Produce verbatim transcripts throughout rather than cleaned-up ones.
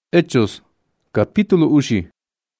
Hechos, capítulo ushi.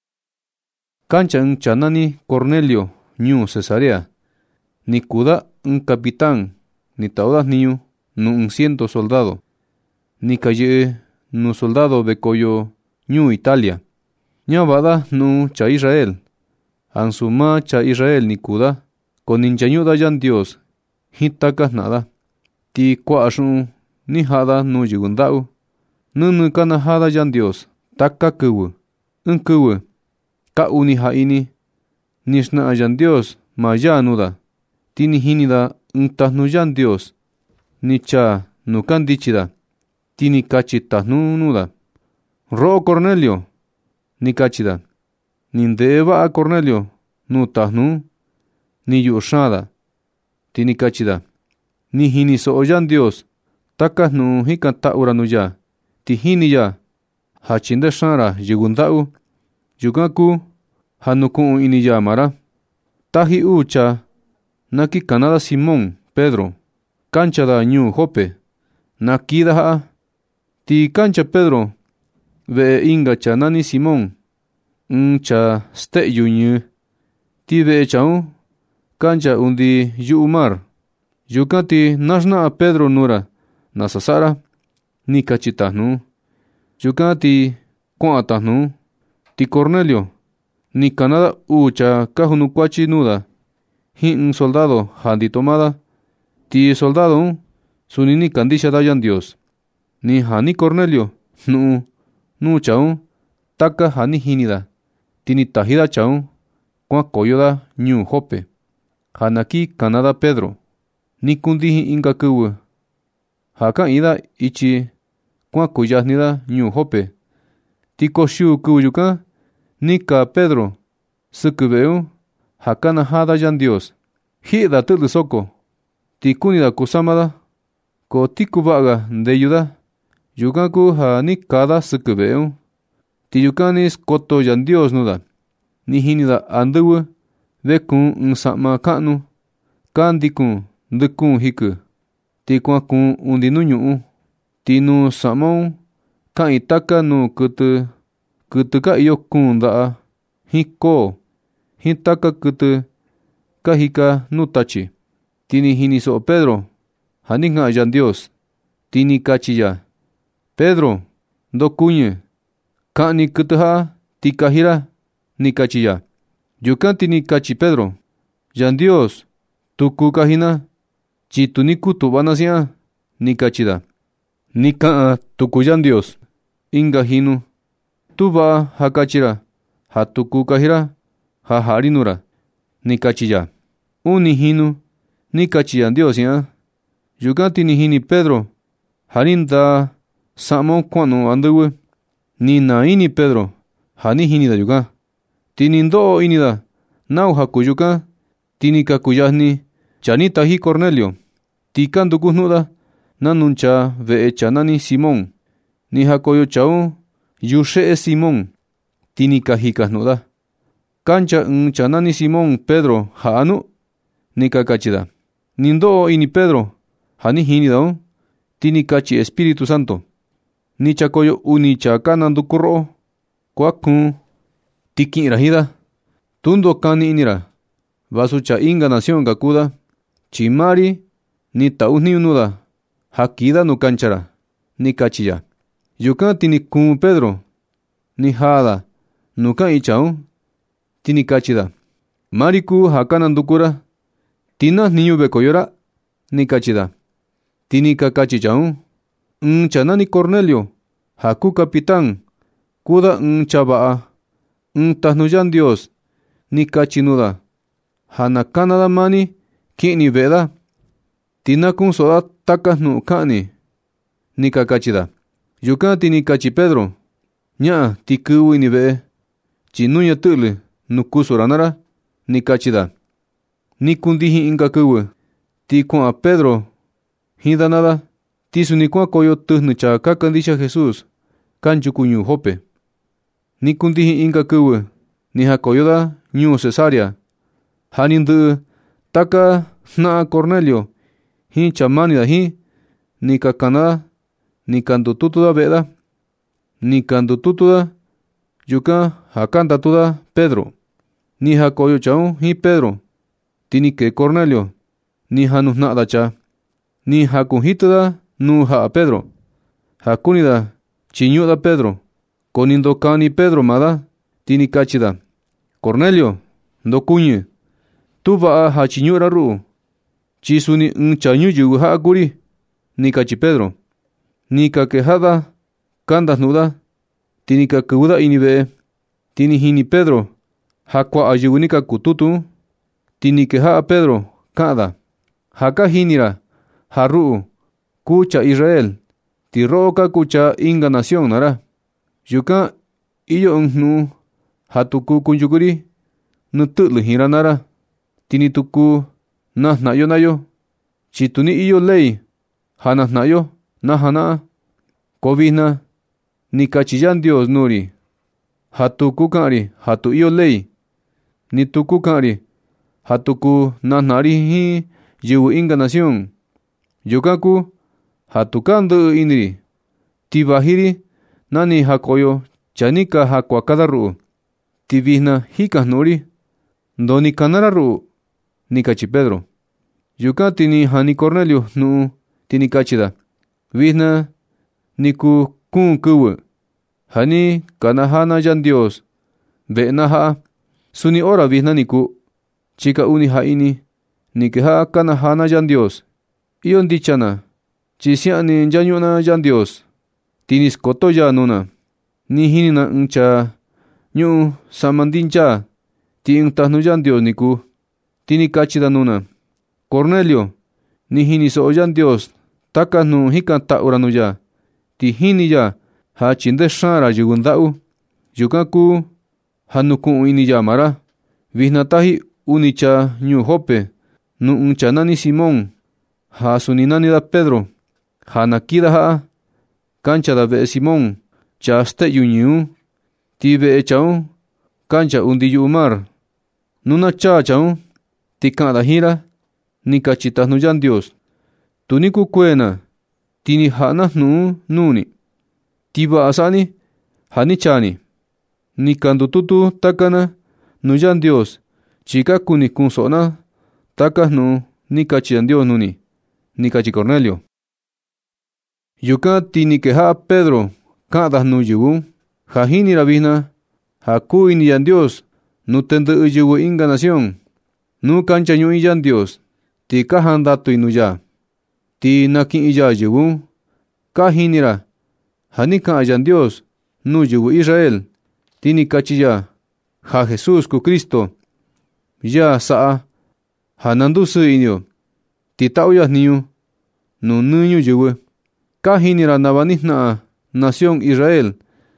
Cancha un chanani Cornelio, ñu Cesarea. Ni kuda un capitán, ni taudas niu, nu un ciento soldado. Ni calle, nu soldado becoyo, ñu Italia. Ña vada nu cha Israel. Ansuma cha Israel ni kuda, con ninchayuda yan Dios, hitakas nada. Ti kuashu ni hada nu yugundau. Nunu kana hada yan Dios, taka kuwu, un kuwu, ka uni haini, nishna yan Dios, ma ya nuda, tini hinida un tahnu yan Dios, ni cha nukan dichida, tini kachi tahnu nuda. Ro Cornelio, ni kachida, nindeva a Cornelio, nu tahnu, ni yushada, tini kachida, ni hini so yan Dios, taka nu hikanta uranu ya. Tihini ya, hachinda shara yugundau, yugaku, hanuku ini ya mara. Tahi ucha, naki kanada Simón, Pedro, cancha da ñu Jope, nakida ha, ti cancha Pedro, ve inga cha nani Simón, un cha ste yuñu, ti ve chau, cancha undi yu umar, yukati nashna a Pedro nura, nasasara, ni cachitahnu, yukati kuatahnu, ti Cornelio, ni canada ucha kahunu cuachi nuda, hi un soldado handi tomada, ti soldado, sunini candisha dayan Dios, ni hani Cornelio, nu, nu chau, taka hani hinida, tini tahida chau, kwa koyoda ñu Jope, hanaki canada Pedro, ni kundihi inga kuwu, haka ida ichi, kwa kuyahnida ñu Jope. Tiko shiu kuyuka, nika Pedro, sukubeu, hakana hada yan Dios. Hida tulu soko, tikunida kusamada, ko tikubaga ndeyuda, yukaku ha nikada sukubeu. Tiyukanis koto yan Dios nuda, ni hinida anduwe, vekun nsama kanu, kandikun, ndukun hiku, tikuakun undinuñu. Tinu samon, ka itaka nu kutu, kutu ka iyo kunda, hiko, hitaka kutu, ka hika nutachi. Tini hiniso Pedro, haninga yan Dios, tini kachiya. Pedro, do kuñe, ka ni kutu ha, tikahira, ni kachiya. Yukan tini kachi Pedro, yan Dios, tuku kahina, chitu ni kutu banasya, ni kachida. Nika tukuyan Dios, inga hinu, tuba hakachira, hatuku kahira, haharinura, nikachiya. Uni hinu, nikachiyan Dios ya. Yuganti ni hini Pedro, harinda samo kwanu anduwe, ni na ini Pedro, hani hinida yuga. Tini ndo inida, nau hakuyuka, tini kakuyahni, chanita hi Cornelio, tikandu kuhnuda, nanuncha ve chanani Simón, ni hakoyo chau, yushe Simón, tini kahika nuda. Cancha un chanani Simón Pedro haanu, ni kakachida. Nindo ini Pedro, hani hinida, tini kachi Espíritu Santo. Ni chakoyo uni chakanan dukuro, kwakun, tiki rahida. Tundo kani inira, basucha inga nación gakuda, chimari, ni tauni unuda. Hakida no canchara, ni kachiya. Yukan tini kun Pedro, ni hada, nuka ichau, tini kachida. Mariku hakanan dukura, tina niñu bekoyora, ni kachida. Tini kakachichau, un chanani Cornelio, haku capitán, kuda un chabaa, un tahnuyan Dios, ni kachinuda. Hanakanada mani, kini veda, tina kun soda takas nu kani, ni kakachida. Yukan tini kachi Pedro, nya tikuwi ni ve, chinuya tuli, nukusuranara, ni kachida. Ni kundihi inga kuwi, ti kwa Pedro, hidanada, tisu ni kwa koyo tuhnu cha kakandisha Jesus, kanchuku ñu Jope. Ni kundihi inga kuwi, ni hakoyoda ñu Cesarea, hanindu, taka na Cornelio, hi chamanida hi, ni kakana, ni kandututu da veda, ni kandututu da yukan jakandatu da Pedro. Ni jakoyo chaun hi Pedro. Tini ke Cornelio. Ni janu jna'da cha. Ni jakujita da nu ja'a Pedro. Jakuni da chiñu'u da Pedro. Ko ni ndokani Pedro ma da. Tini kachi da: Cornelio, ndokuñi. Tu va'a jachiñu'ra ru'u. Chi suni ɨɨn cha ñuyɨvɨ ja'a kuri. Ni kachi Pedro. Ni ka keja'a da kandajnu'u da. Tini ka kɨvɨ da ini ve'e. Tini jini Pedro ja kua'a yɨvɨ ni ka kututu. Tini keja'a Pedro ka'an da: Ja ka jinira ja ru'u kuu cha Israel, ti ro'o ka kuu cha inka nación nara. Yukan iyo ɨɨn jnu'un ja tuku kunyukuri nɨ tɨ'lɨ ji'in-ra nara. Tini tuku najna'yo nayo. Chi tuni iyo ley ja najna'yo na jana'a. Ko vijna ni kachi Yandios nuu-ri ja tuku ka'an ri ja tu iyo ley. Ni tuku ka'an ri ja tuku najna'a-ri jin yɨvɨ inka nación. Yukan kuu ja tu ka'an ndɨ'ɨ ini ri. Ti vaji ri nani jakoyo cha ni ka jakuaka da ru'u. Ti vijna jikajnu'u ri: ¿Ndoni kana-ra ru'u? Ni kachi Pedro. Yukan tini jani Cornelio jnu'un. Tini kachi da: Vijna ni kuu kuun kɨvɨ ja ni kanajana Yandios ve'e-na ja'a. Suni ora vijna ni kuu. Chika uni ja ini ni keja'a kanajana Yandios. Iyo ndicha na chi sia'an ni nchañu'u-na Yandios. Tini skoto ya nuu-na. Ni jini na ɨɨn cha ñu'u sa'ma ndinchaa. Ti ɨɨn tajnu Yandios ni kuu. Tini kachi da nuu-na: Cornelio, ni jini so'o Yandios taka jnu'un jikan-ta'u-ra nuu ya. Ti jini ya ja chindee xaan-ra yɨvɨ nda'u. Yukan kuu ja nuku'un ini ya maa ra. Vijna taji uni cha ñuu Jope nuu ɨɨn cha nani Simón, ja suni nani da Pedro, ja na kii-da ja'a. Kancha da ve'e Simón cha ste'yu ñɨɨ. Ti ve'e chaun kancha undi yu'u mar. Nu na chaa chaun, ti ka'an da jin-ra: Ni kachi tajnu Yandios: Tu ni kukuee na, ti ni ja'a na jnu'un nuu ni. Ti va'a sa'a ni ja ni chaa ni. Ni ka ndututu taka na nuu Yandios chi ka kuni kuun so'o na taka jnu'un ni kachi Yandios nuu ni. Ni kachi Cornelio. Yukan ti ni keja'a Pedro ka'an da nuu yɨvɨ ja jini-ra vijna ja kuu ini Yandios nuu tɨndɨ'ɨ yɨvɨ inka nación. Nu kanchañu'i Yandios ti ka jandatui nuu ya. Ti naki'in ya yɨvɨ. Ka jini-ra ja ni ka'an Yandios nuu yɨvɨ Israel. Ti ni kachi ya ja Jesús kuu Kristo. Ya sa'a ja na ndusɨɨ ini-yo. Ti ta'u ya jniñu nuu nɨ ñuyɨvɨ. Ka jini-ra nava ni jna'a nación Israel.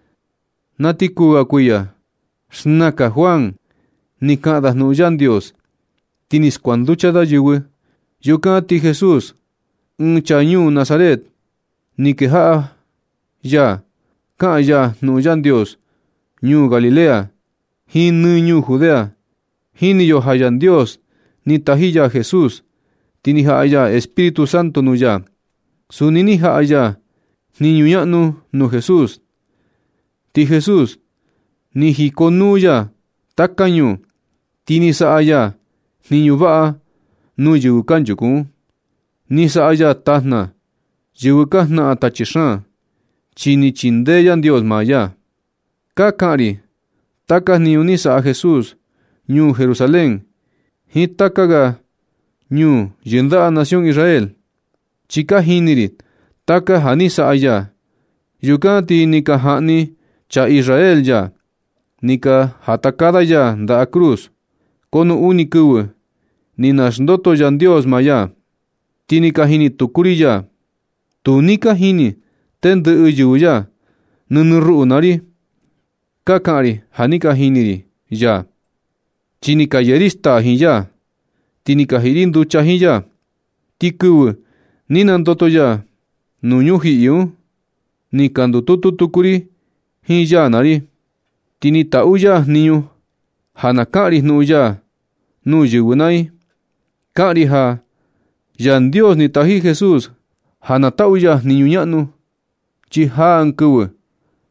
Na ti kuuga kuiya xnaka Juan ni ka'an da jnu'un Yandios. Ti ni skuanducha da yɨvɨ. Yukan ti Jesús, ɨɨn cha ñuu Nazaret, ni keja'a ya ka'an ya jnu'un Yandios ñuu Galilea jin nɨ ñuu Judea. Jini yo ja Yandios ni taji ya Jesús. Ti ni ja'a ya Espíritu Santo nuu ya. Suni ni ja'a ya jniñu ña'nu nuu Jesús. Ti Jesús ni jikonuu ya taka ñuu. Ti ni sa'a ya jniñu va'a nuu yɨvɨ kanchuku. Ni sa'a ya tajna yɨvɨ ka jna'a tachi xaan. Chi ni chindee Yandios maa ya. Ka ka'an ri taka jniñu ni sa'a Jesús ñuu Jerusalén jin taka ga ñuu yɨnda'a nación Israel. Chi ka jini ri taka ja ni sa'a ya. Yukan ti ni ka ja'ni cha Israel ya. Ni ka jatakada ya nda'a cruz. Ko nu uni kɨvɨ ni naxndoto Yandios maa ya. Ti ni ka jini tuku ri ya. Tu ni ka jini tɨndɨ'ɨ yɨvɨ ya nɨnɨ ru'u naa ri. Ka ka'an ri ja ni ka jini ri ya. Chi ni ka yee ri staa jin ya. Ti ni ka ji'i ri nducha jin ya. Ti kɨvɨ ni nandoto ya nuu ñuji'i un, ni ka ndututu tuku ri jin ya naa ri. Ti ni ta'u ya jniñu ja na ka'an ri jnu'un ya nuu yɨvɨ na'i. Ka'an ri ja Yandios ni taji Jesús ja na ta'u ya jniñu ña'nu. Chi jaa ɨɨn kɨvɨ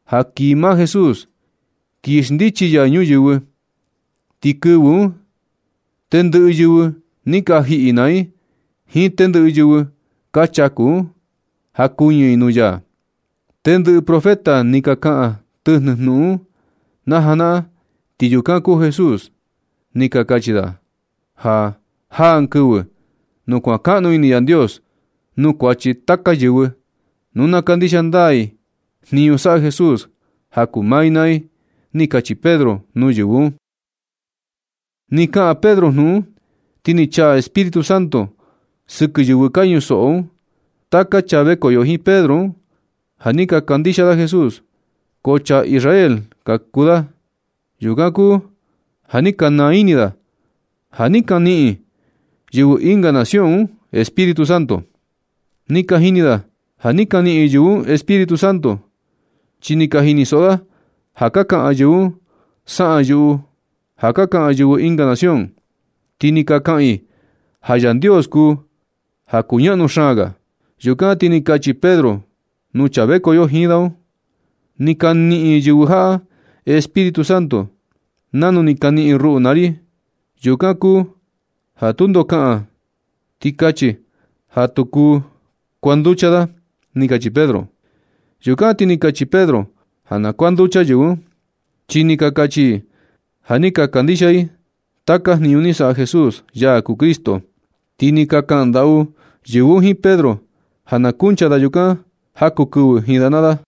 ja kii maa Jesús kii xndichi ya ñuyɨvɨ. Ti kɨvɨ te ndɨ'ɨ yɨvɨ ni ka ji'i nai jin te ndɨ'ɨ yɨvɨ ka chaku jakuñɨ nu ya. Te ndɨ'ɨ profeta ni ka ka'an tɨjnɨ jnu'un na jana'a, ti yukan kuu Jesús ni ka katyi da ja jaa ɨɨn kɨvɨ nu kua'an ka'nu ini Yandios nuu kuatyi taka yɨvɨ, nu na kandixia ndaa i jniñu sa'a Jesús ja kuu mai nai, ni katyi Pedro nuu yɨvɨ un. Ni ka'an Pedro jnu'un, ti ni chaa Espíritu Santo sɨkɨ yɨvɨ ka ñuso'o un. Taka cha vekoyo jin Pedro un ja ni ka kandixia da Jesús, ko cha Israel ka kuu da. Yukan kuu ja ni ka naa ini da ja ni ka ni'i yɨvɨ inga nación un Espíritu Santo. Ni ka jini da ja ni ka ni'i yɨvɨ un Espíritu Santo, chi ni ka jini so'o da ja ka ka'an yɨvɨ un sa'an yu'u ja ka ka'an yɨvɨ inga nación. Ti ni ka ka'an i ja Yandios kuu ja kuña'nu xaan ga. Yukan ti ni katyi Pedro nuu cha vekoyo jin da un: ni ka ni'i yɨvɨ ja'a Espíritu Santo nanu ni ka ni'i ru'u naa ri. Yukan kuu ja tundo ka'an ti katyi ja tu kuu kuanducha da, ni katyi Pedro. Yukan ti ni katyi Pedro ja na kuanducha yɨvɨ un, chi ni ka katyi ja ni ka kandixia i taka jniñu ni sa'a Jesús, yaa kuu Cristo. Ti ni ka ka'an nda'u yɨvɨ un jin Pedro ja na kuncha da yukan jaku kɨvɨ jin da naa da.